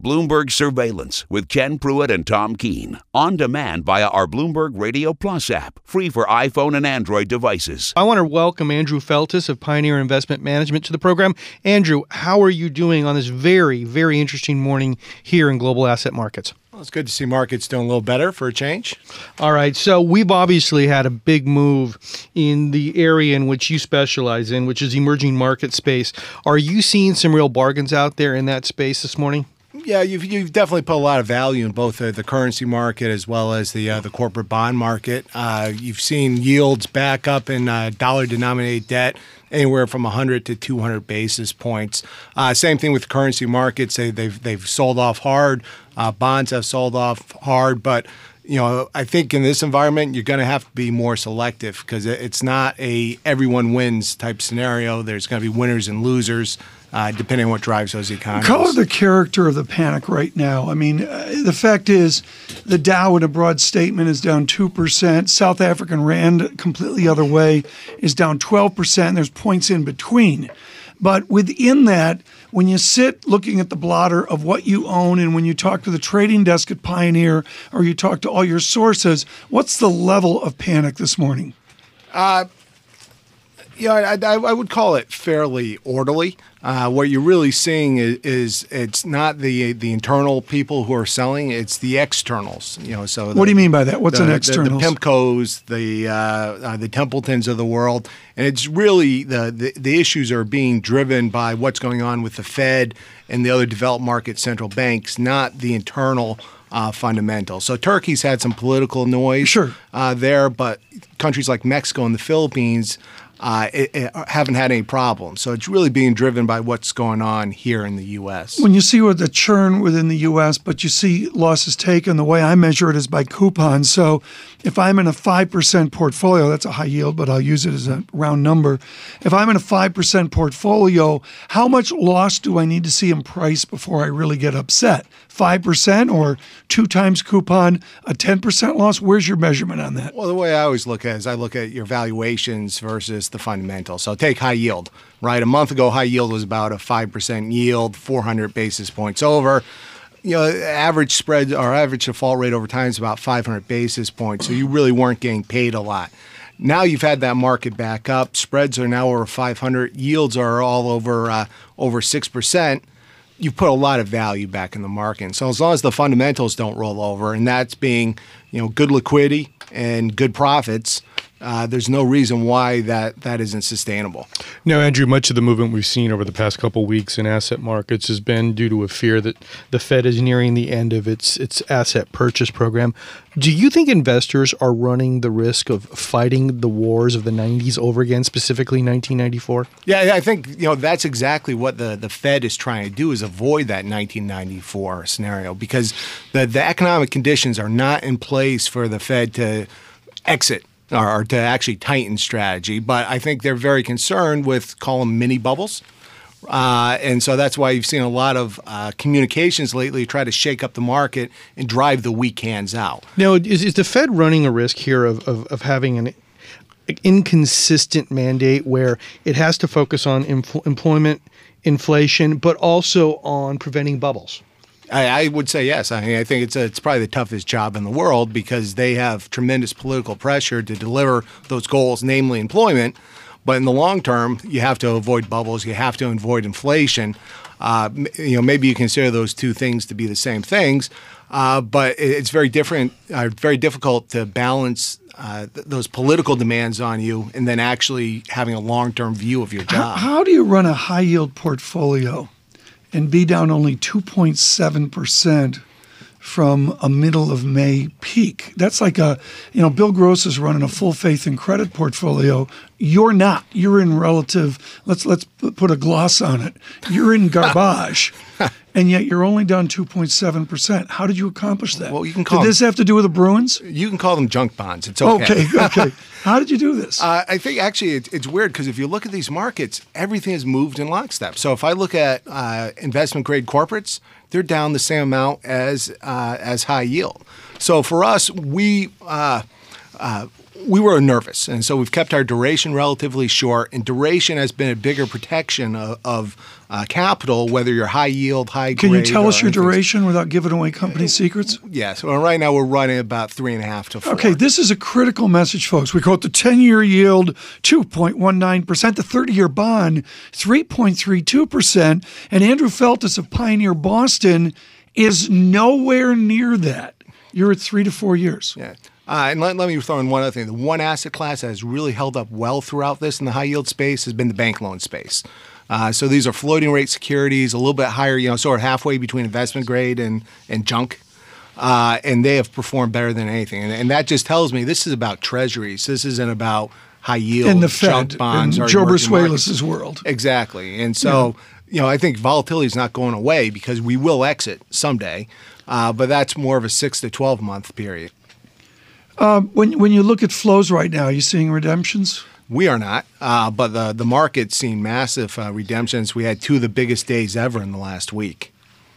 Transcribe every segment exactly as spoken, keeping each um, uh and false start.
Bloomberg Surveillance with Ken Pruitt and Tom Keene. On demand via our Bloomberg Radio Plus app. Free for iPhone and Android devices. I want to welcome Andrew Feltis of Pioneer Investment Management to the program. Andrew, how are you doing on this very, very interesting morning here in global asset markets? Well, it's good to see markets doing a little better for a change. All right. So we've obviously had a big move in the area in which you specialize in, which is emerging market space. Are you seeing some real bargains out there in that space this morning? Yeah, you've, you've definitely put a lot of value in both the, the currency market as well as the uh, the corporate bond market. Uh, you've seen yields back up in uh, dollar-denominated debt anywhere from one hundred to two hundred basis points. Uh, same thing with currency markets. They, they've they've sold off hard. Uh, bonds have sold off hard, but you know, I think in this environment, you're going to have to be more selective because it's not a everyone wins type scenario. There's going to be winners and losers. Uh, depending on what drives those economies. Color the character of the panic right now. I mean, uh, the fact is the Dow in a broad statement is down two percent. South African Rand, completely other way, is down twelve percent. There's points in between. But within that, when you sit looking at the blotter of what you own and when you talk to the trading desk at Pioneer or you talk to all your sources, what's the level of panic this morning? Uh, yeah, I, I, I would call it fairly orderly. Uh, what you're really seeing is, is it's not the the internal people who are selling; it's the externals. You know, so the, what do you mean by that? What's the, an the, external? The Pimcos, the uh, uh, the Templetons of the world, and it's really the, the the issues are being driven by what's going on with the Fed and the other developed market central banks, not the internal uh, fundamentals. So Turkey's had some political noise sure. uh, there, but countries like Mexico and the Philippines. Uh, it, it haven't had any problems. So it's really being driven by what's going on here in the U S. When you see what the churn within the U S, but you see losses taken, the way I measure it is by coupons. So if I'm in a five percent portfolio, that's a high yield, but I'll use it as a round number. If I'm in a five percent portfolio, how much loss do I need to see in price before I really get upset? five percent or two times coupon, a ten percent loss? Where's your measurement on that? Well, the way I always look at it is I look at your valuations versus the fundamentals. So take high yield, right? A month ago, high yield was about a five percent yield, four hundred basis points over. You know, average spread or average default rate over time is about five hundred basis points. So you really weren't getting paid a lot. Now you've had that market back up. Spreads are now over five hundred. Yields are all over uh, over six percent. You've put a lot of value back in the market. So as long as the fundamentals don't roll over, and that's being, you know, good liquidity and good profits, uh, there's no reason why that, that isn't sustainable. Now, Andrew, much of the movement we've seen over the past couple of weeks in asset markets has been due to a fear that the Fed is nearing the end of its its asset purchase program. Do you think investors are running the risk of fighting the wars of the nineties over again, specifically nineteen ninety-four? Yeah, I think you know that's exactly what the, the Fed is trying to do, is avoid that nineteen ninety-four scenario, because the, the economic conditions are not in place for the Fed to exit or, or to actually tighten strategy. But I think they're very concerned with, call them mini bubbles. Uh, and so that's why you've seen a lot of uh, communications lately try to shake up the market and drive the weak hands out. Now, is, is the Fed running a risk here of, of, of having an inconsistent mandate where it has to focus on empl- employment, inflation, but also on preventing bubbles? I, I would say yes. I mean, I think it's a, it's probably the toughest job in the world because they have tremendous political pressure to deliver those goals, namely employment. But in the long term, you have to avoid bubbles. You have to avoid inflation. Uh, you know, maybe you consider those two things to be the same things, uh, but it's very different. Uh, very difficult to balance uh, th- those political demands on you and then actually having a long-term view of your job. How, how do you run a high-yield portfolio and be down only two point seven percent from a middle of May peak? That's like a, you know, Bill Gross is running a full faith and credit portfolio. You're not. You're in relative, let's let's put a gloss on it. You're in garbage, and yet you're only down two point seven percent. How did you accomplish that? Well, you can call did this them, have to do with the Bruins? You can call them junk bonds. It's okay. Okay, okay. How did you do this? Uh, I think actually it, it's weird because if you look at these markets, everything has moved in lockstep. So if I look at uh, investment grade corporates, they're down the same amount as uh, as high yield. So for us, we uh, uh, we were nervous, and so we've kept our duration relatively short. And duration has been a bigger protection of, of uh, capital, whether you're high yield, high grade. Can you tell us your anything. duration without giving away company secrets? Yes. Well, right now we're running about three and a half to four. Okay, this is a critical message, folks. We quote the ten-year yield, two point one nine percent, the thirty-year bond, three point three two percent, and Andrew Feltus of Pioneer Boston is nowhere near that. You're at three to four years. Yeah. Uh, and let, let me throw in one other thing. The one asset class that has really held up well throughout this in the high yield space has been the bank loan space. Uh, so these are floating rate securities, a little bit higher, you know, sort of halfway between investment grade and, and junk. Uh, and they have performed better than anything. And, and that just tells me this is about treasuries. This isn't about high yield in the junk Fed, bonds. in or Joe emerging markets. Brasuelis' world. Exactly. And so, yeah. you know, I think volatility is not going away because we will exit someday. Uh, but that's more of a six to twelve month period. Uh, when when you look at flows right now, are you seeing redemptions? We are not, uh, but the the market's seen massive uh, redemptions. We had two of the biggest days ever in the last week.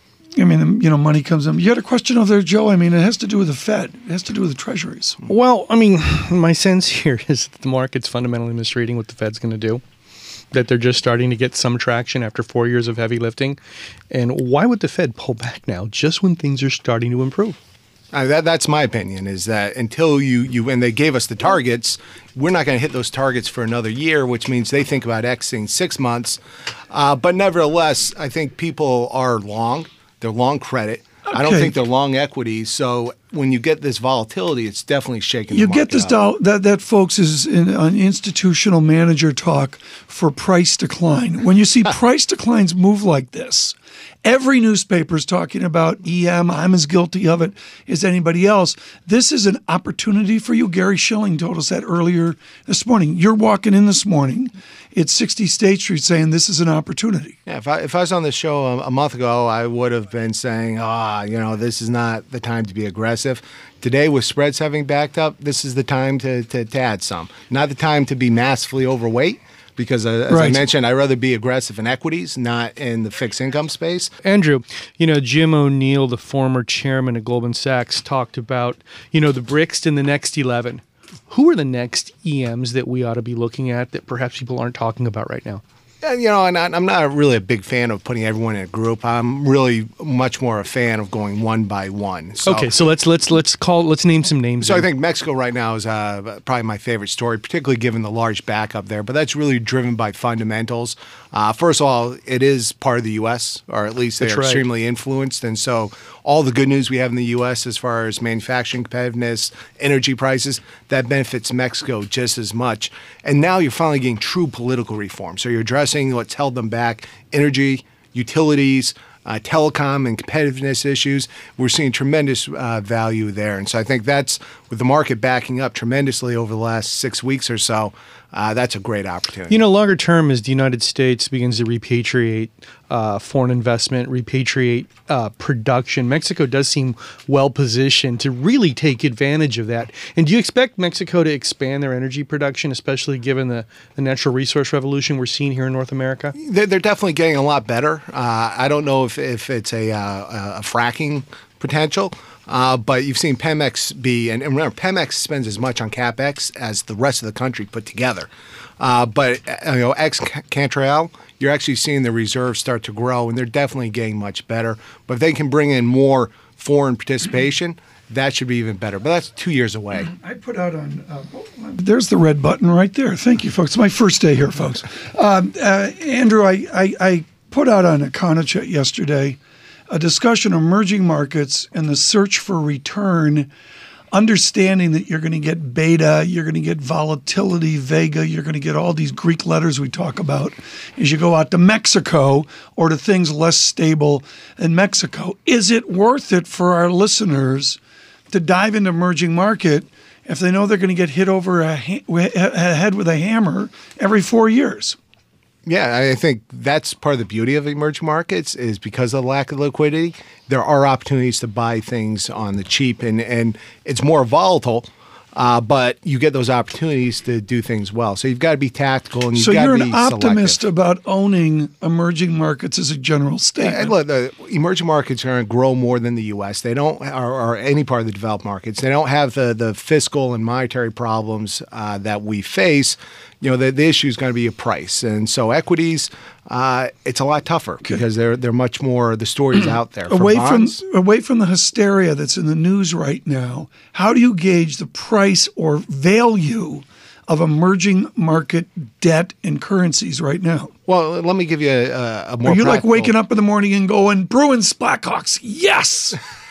I mean, you know, money comes in. You had a question over there, Joe. I mean, it has to do with the Fed. It has to do with the treasuries. Well, I mean, my sense here is that the market's fundamentally misreading what the Fed's going to do, that they're just starting to get some traction after four years of heavy lifting. And why would the Fed pull back now just when things are starting to improve? Uh, that, that's my opinion, is that until you, you and they gave us the targets, we're not going to hit those targets for another year, which means they think about exiting six months. Uh, but nevertheless, I think people are long. They're long credit. Okay. I don't think they're long equities. So when you get this volatility, it's definitely shaking you the market get this up. down, that that folks is in, an institutional manager talk for price decline. When you see price declines move like this, every newspaper is talking about E M. I'm as guilty of it as anybody else. This is an opportunity for you. Gary Schilling told us that earlier this morning. You're walking in this morning at sixty State Street saying this is an opportunity. Yeah, if I, if I was on this show a, a month ago, I would have been saying, ah, you know, this is not the time to be aggressive. Today, with spreads having backed up, this is the time to, to, to add some. Not the time to be massively overweight. Because, uh, as right. I mentioned, I'd rather be aggressive in equities, not in the fixed income space. Andrew, you know, Jim O'Neill, the former chairman of Goldman Sachs, talked about, you know, the bricks in the next eleven. Who are the next E Ms that we ought to be looking at that perhaps people aren't talking about right now? And, you know, and I, I'm not really a big fan of putting everyone in a group. I'm really much more a fan of going one by one. So, okay, so let's let's let's call let's name some names. So there. I think Mexico right now is uh, probably my favorite story, particularly given the large backup there. But that's really driven by fundamentals. Uh, first of all, it is part of the U S, or at least they're That's right. extremely influenced. And so all the good news we have in the U S as far as manufacturing competitiveness, energy prices, that benefits Mexico just as much. And now you're finally getting true political reform. So you're addressing what's held them back, energy, utilities, uh, telecom, and competitiveness issues. We're seeing tremendous uh, value there. And so I think that's, with the market backing up tremendously over the last six weeks or so, Uh, that's a great opportunity. You know, longer term, as the United States begins to repatriate uh, foreign investment, repatriate uh, production, Mexico does seem well positioned to really take advantage of that. And do you expect Mexico to expand their energy production, especially given the, the natural resource revolution we're seeing here in North America? They're, they're definitely getting a lot better. Uh, I don't know if, if it's a, uh, a fracking potential. Uh, but you've seen Pemex be, and, and remember, Pemex spends as much on CapEx as the rest of the country put together. Uh, but, uh, you know, ex-Cantrell, you're actually seeing the reserves start to grow, and they're definitely getting much better. But if they can bring in more foreign participation, that should be even better. But that's two years away. I put out on, uh, there's the red button right there. Thank you, folks. It's my first day here, folks. Um, uh, Andrew, I, I, I put out on Econochat yesterday a discussion of emerging markets and the search for return, understanding that you're going to get beta, you're going to get volatility, vega, you're going to get all these Greek letters we talk about as you go out to Mexico or to things less stable in Mexico. Is it worth it for our listeners to dive into emerging market if they know they're going to get hit over a, ha- a head with a hammer every four years? Yeah, I think that's part of the beauty of emerging markets is because of the lack of liquidity, there are opportunities to buy things on the cheap, and, and it's more volatile, Uh, but you get those opportunities to do things well. So you've got to be tactical, and you've So got you're to an be optimist selective. about owning emerging markets as a general statement. And look, the emerging markets are going to grow more than the U S. They don't, or, or any part of the developed markets. They don't have the the fiscal and monetary problems uh, that we face. You know, the, the issue is going to be a price, and so equities, uh, it's a lot tougher because they're they're much more. The story's out there. For away bonds, from away from the hysteria that's in the news right now, how do you gauge the price or value of emerging market debt and currencies right now? well, let me give you a, a more. Are you like practical- waking up in the morning and going, Bruins, Blackhawks, yes?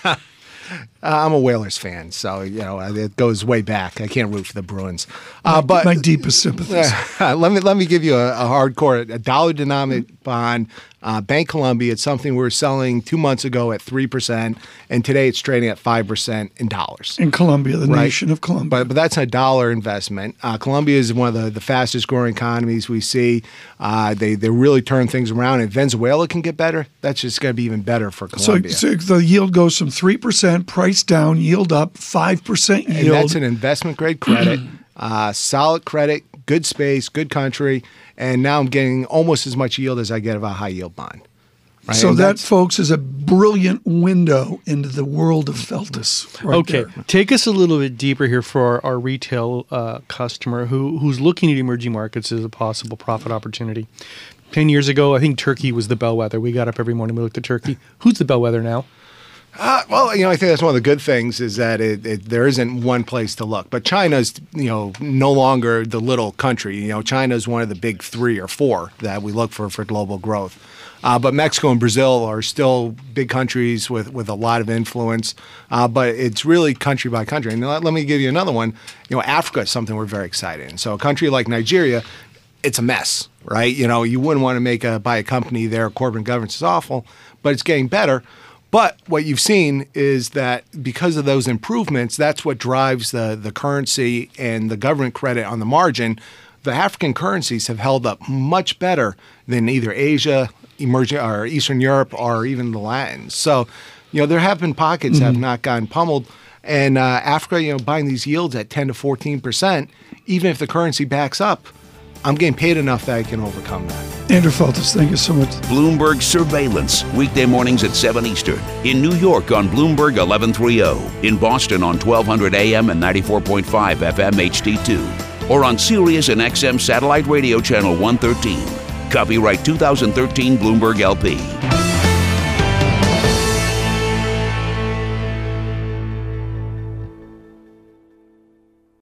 Uh, I'm a Whalers fan, so you know it goes way back. I can't root for the Bruins, uh, but My deepest sympathies. let me let me give you a, a hardcore a dollar denominated bond. Uh, Bank Columbia. It's something we were selling two months ago at three percent, and today it's trading at five percent in dollars. In Colombia, the Right. nation of Colombia. But, but that's a dollar investment. Uh, Colombia is one of the, the fastest growing economies we see. Uh, they they really turn things around. And Venezuela can get better. That's just going to be even better for So, Colombia. so the yield goes from three percent price down, yield up, five percent and yield. that's an investment grade credit, uh, solid credit, good space, good country. And now I'm getting almost as much yield as I get of a high yield bond. Right? So And that, that's- folks, is a brilliant window into the world of Feltus. Right Okay, there. take us a little bit deeper here for our, our retail uh, customer who who's looking at emerging markets as a possible profit opportunity. Ten years ago, I think Turkey was the bellwether. We got up every morning, we looked at Turkey. Who's the bellwether now? Uh, well, you know, I think that's one of the good things is that it, it, there isn't one place to look. But China's, you know, no longer the little country. You know, China's one of the big three or four that we look for for global growth. Uh, but Mexico and Brazil are still big countries with, with a lot of influence. Uh, but it's really country by country. And let, let me give you another one. You know, Africa is something we're very excited in. So a country like Nigeria, it's a mess, right? You know, you wouldn't want to make a buy a company there. Corporate governance is awful, but it's getting better. But what you've seen is that because of those improvements, that's what drives the, the currency and the government credit on the margin. The African currencies have held up much better than either Asia, emerging or Eastern Europe, or even the Latins. So, you know, there have been pockets that have not gotten pummeled. And uh, Africa, you know, buying these yields at ten to fourteen percent, even if the currency backs up, I'm getting paid enough that I can overcome that. Andrew Feltus, thank you so much. Bloomberg Surveillance, weekday mornings at seven Eastern. In New York on Bloomberg eleven thirty. In Boston on twelve hundred A M and ninety-four point five F M H D two. Or on Sirius and X M Satellite Radio Channel one thirteen. Copyright two thousand thirteen Bloomberg L P.